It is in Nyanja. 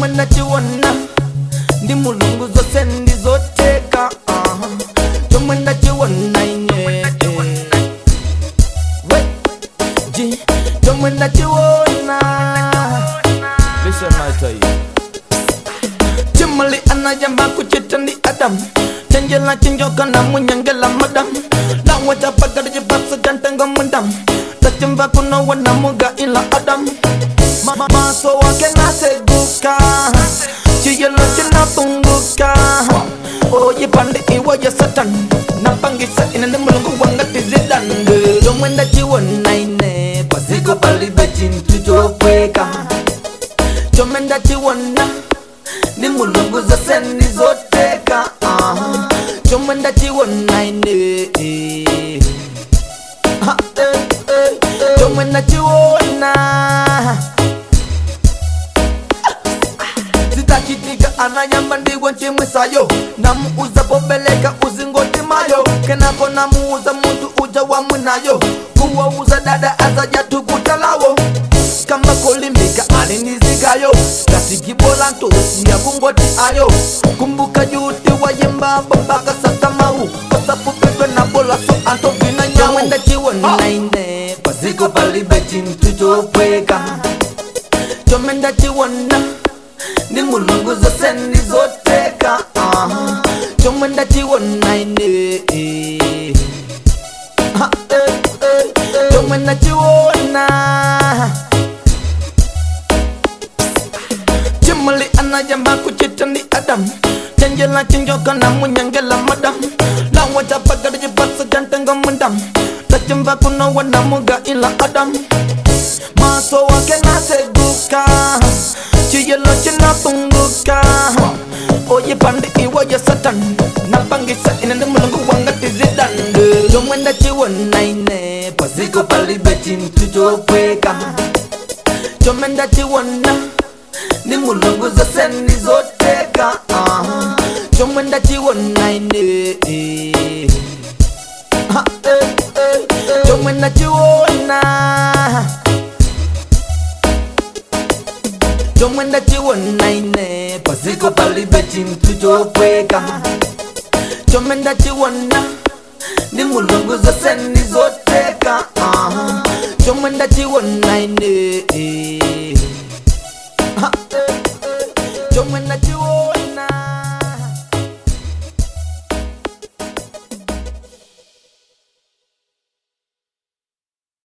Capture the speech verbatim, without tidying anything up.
chomwenda chiwona ndi mulungu zose ndizoteka chomwenda chiwona ine ji chomwenda chiwona listen I tell you chimali anayamba kuchita ndi Adam chenjela chinjoka na munyangela madam lawa chapagari jibasa jantenga mundam tachimba kuno wana muga ila Adam maso wake naseguka chiyelo china tunguka oye pande iwa ya satan napangisa inende mulungu wanga tizidande chomwenda chiwona ine pasigo palibe chintu chopweka chomwenda chiwona ni mulungu zose ndizoteka chomwenda chiwona ine chomwenda chiwona zitachitika anayamba ndiwe nchimwisayo namuuza popeleka uzingoti mayo kenako namuuza muntu uja wa mwinayo kuwauza dada azaja tukutalawo kamba kolimbika alinizigayo katikibola ntosi ya kungoti ayo kumbuka yuti wayemba babaka satamau pasapupetwe na bola so antovina nyawu chomwenda chiwona ine pasiko palibe chintu chopweka chomwenda chiwona ni mulungu zose ndizoteka chomwenda chiwona ine chomwenda chiwona chimali anayamba kuchita ndi Adam chenjela chinjoka na munyangela madam lawa chapagari jibasa jantenga mundam tachimba kuno wana muga ila Adam maso wake naseguka chiyelo china tunguka oye pande iwa ya satan napangisa inende mulungu wanga tizidande chomwenda chiwona ine pasigo palibe chintu chopweka chomwenda chiwona ni mulungu zose ndizoteka chomwenda chiwona ine chomwenda chiwona chomwenda chiwona ine pasigo palibe chintu chopweka chomwenda chiwona ni mulungu zose ndizoteka chomwenda chiwona ine chomwenda chiwona